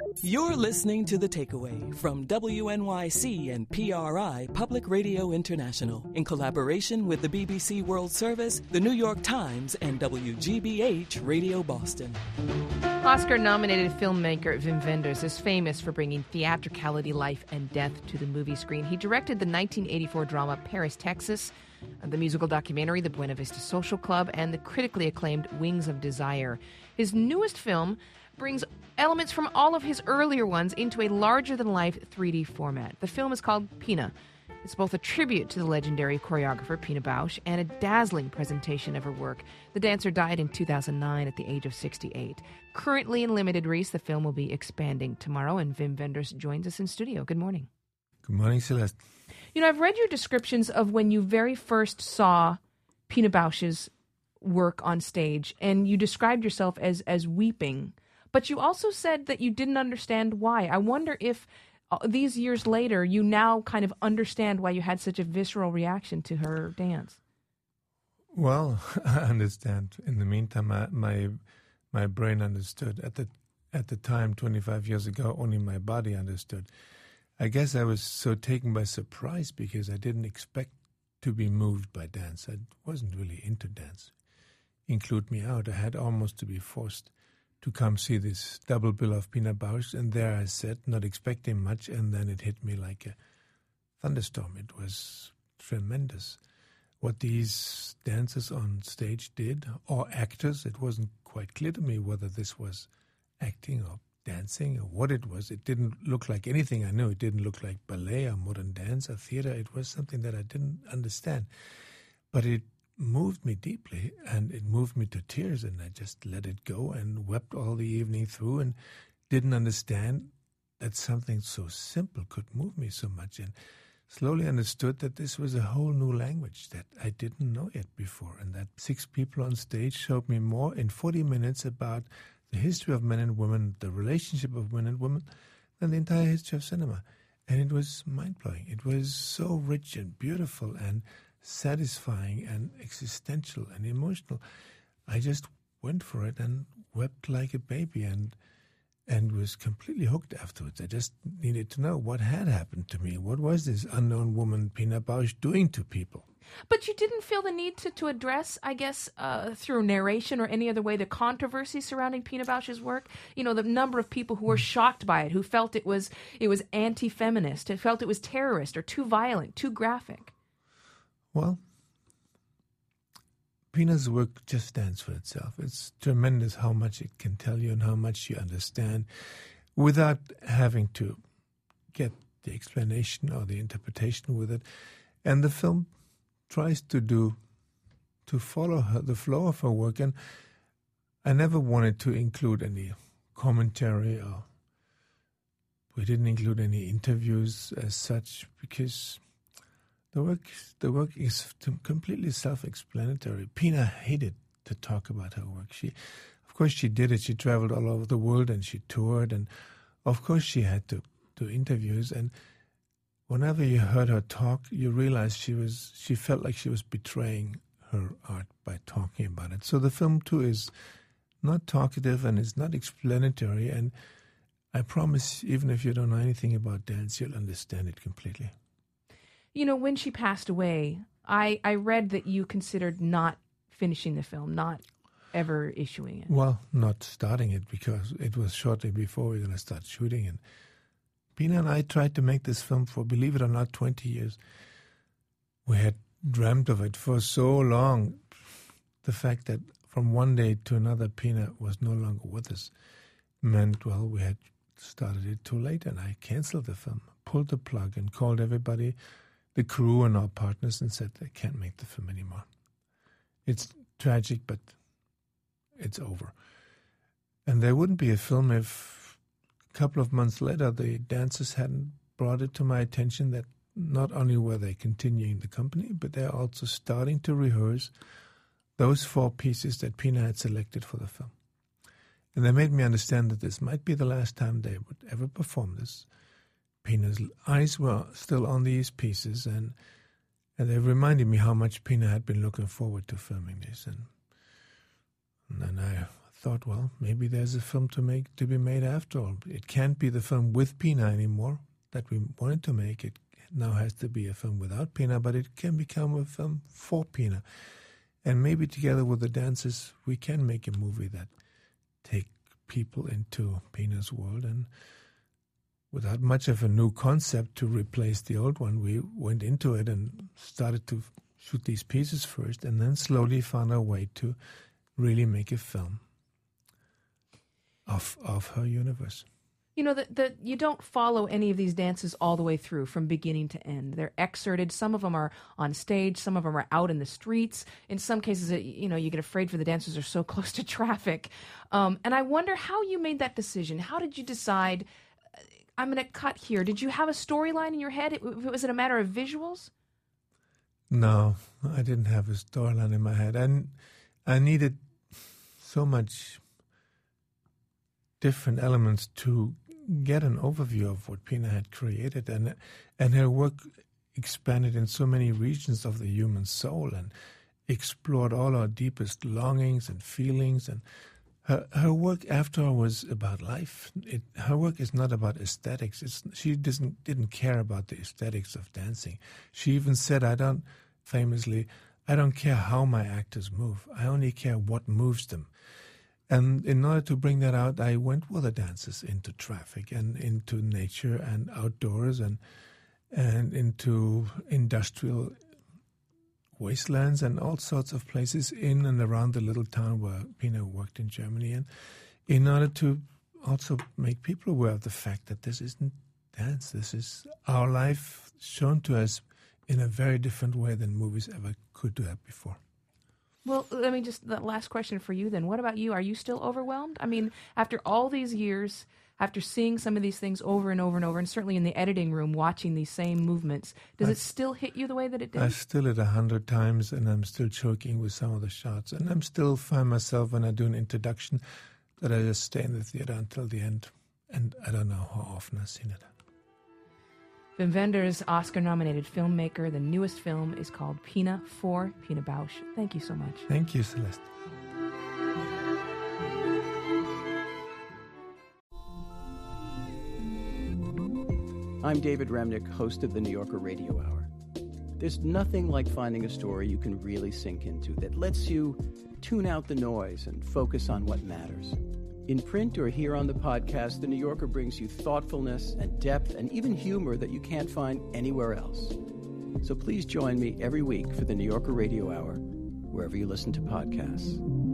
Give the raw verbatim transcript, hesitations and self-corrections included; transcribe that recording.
You're listening to The Takeaway from W N Y C and P R I Public Radio International in collaboration with the B B C World Service, the New York Times, and W G B H Radio Boston. Oscar-nominated filmmaker Wim Wenders is famous for bringing theatricality, life, and death to the movie screen. He directed the nineteen eighty-four drama Paris, Texas, the musical documentary The Buena Vista Social Club, and the critically acclaimed Wings of Desire. His newest film brings elements from all of his earlier ones into a larger-than-life three D format. The film is called Pina. It's both a tribute to the legendary choreographer Pina Bausch and a dazzling presentation of her work. The dancer died in two thousand nine at the age of sixty-eight. Currently in limited release, the film will be expanding tomorrow, and Wim Wenders joins us in studio. Good morning. Good morning, Celeste. You know, I've read your descriptions of when you very first saw Pina Bausch's work on stage, and you described yourself as as weeping. But you also said that you didn't understand why. I wonder if uh, these years later, you now kind of understand why you had such a visceral reaction to her dance. Well, I understand. In the meantime, my my, my brain understood. At the at the time, twenty-five years ago, only my body understood. I guess I was so taken by surprise because I didn't expect to be moved by dance. I wasn't really into dance. Include me out. I had almost to be forced to come see this double bill of Pina Bausch, and there I sat, not expecting much, and then it hit me like a thunderstorm. It was tremendous. What these dancers on stage did, or actors, it wasn't quite clear to me whether this was acting or dancing or what it was. It didn't look like anything I knew. It didn't look like ballet or modern dance or theater. It was something that I didn't understand. But it moved me deeply, and it moved me to tears, and I just let it go and wept all the evening through and didn't understand that something so simple could move me so much, and slowly understood that this was a whole new language that I didn't know yet before, and that six people on stage showed me more in forty minutes about the history of men and women, the relationship of men and women, than the entire history of cinema. And it was mind-blowing. It was so rich and beautiful and satisfying and existential and emotional. I just went for it and wept like a baby and and was completely hooked afterwards. I just needed to know what had happened to me. What was this unknown woman, Pina Bausch, doing to people? But you didn't feel the need to, to address, I guess, uh, through narration or any other way, the controversy surrounding Pina Bausch's work? You know, the number of people who were shocked by it, who felt it was it was anti-feminist, who felt it was terrorist or too violent, too graphic. Well, Pina's work just stands for itself. It's tremendous how much it can tell you and how much you understand without having to get the explanation or the interpretation with it. And the film tries to do, to follow her, the flow of her work. And I never wanted to include any commentary, or we didn't include any interviews as such, because The work, the work is completely self-explanatory. Pina hated to talk about her work. She, of course, she did it. She traveled all over the world and she toured, and of course, she had to do interviews. And whenever you heard her talk, you realized she was she felt like she was betraying her art by talking about it. So the film too is not talkative and it's not explanatory. And I promise, even if you don't know anything about dance, you'll understand it completely. You know, when she passed away, I, I read that you considered not finishing the film, not ever issuing it. Well, not starting it, because it was shortly before we were going to start shooting. And Pina and I tried to make this film for, believe it or not, twenty years. We had dreamt of it for so long. The fact that from one day to another, Pina was no longer with us meant, well, we had started it too late, and I canceled the film, pulled the plug, and called everybody, the crew and our partners, and said, I can't make the film anymore. It's tragic, but it's over. And there wouldn't be a film if a couple of months later the dancers hadn't brought it to my attention that not only were they continuing the company, but they're also starting to rehearse those four pieces that Pina had selected for the film. And they made me understand that this might be the last time they would ever perform this. Pina's eyes were still on these pieces, and and they reminded me how much Pina had been looking forward to filming this. And, and then I thought, well, maybe there's a film to make to be made after all. It can't be the film with Pina anymore that we wanted to make. It now has to be a film without Pina, but it can become a film for Pina. And maybe together with the dancers, we can make a movie that take people into Pina's world. And without much of a new concept to replace the old one, we went into it and started to shoot these pieces first, and then slowly found our way to really make a film of of her universe. You know, that the, you don't follow any of these dances all the way through from beginning to end. They're excerpted. Some of them are on stage. Some of them are out in the streets. In some cases, it, you know, you get afraid for the dancers are so close to traffic. Um, and I wonder how you made that decision. How did you decide, I'm going to cut here? Did you have a storyline in your head? It, was it a matter of visuals? No, I didn't have a storyline in my head. And I needed so much different elements to get an overview of what Pina had created, and and her work expanded in so many regions of the human soul and explored all our deepest longings and feelings. And her her work after all was about life. It, her work is not about aesthetics. It's, she doesn't didn't care about the aesthetics of dancing. She even said, "I don't," famously, "I don't care how my actors move. I only care what moves them." And in order to bring that out, I went with the dancers into traffic and into nature and outdoors and and into industrial wastelands and all sorts of places in and around the little town where Pina worked in Germany. And in order to also make people aware of the fact that this isn't dance, this is our life shown to us in a very different way than movies ever could do that before. Well, let me just, the last question for you then. What about you? Are you still overwhelmed? I mean, after all these years, after seeing some of these things over and over and over, and certainly in the editing room watching these same movements, does I've, it still hit you the way that it did? I've still it a hundred times, and I'm still choking with some of the shots. And I'm still find myself when I do an introduction that I just stay in the theater until the end. And I don't know how often I've seen it. Wim Wenders, Oscar-nominated filmmaker. The newest film is called Pina for Pina Bausch. Thank you so much. Thank you, Celeste. I'm David Remnick, host of the New Yorker Radio Hour. There's nothing like finding a story you can really sink into that lets you tune out the noise and focus on what matters. In print or here on the podcast, The New Yorker brings you thoughtfulness and depth and even humor that you can't find anywhere else. So please join me every week for The New Yorker Radio Hour, wherever you listen to podcasts.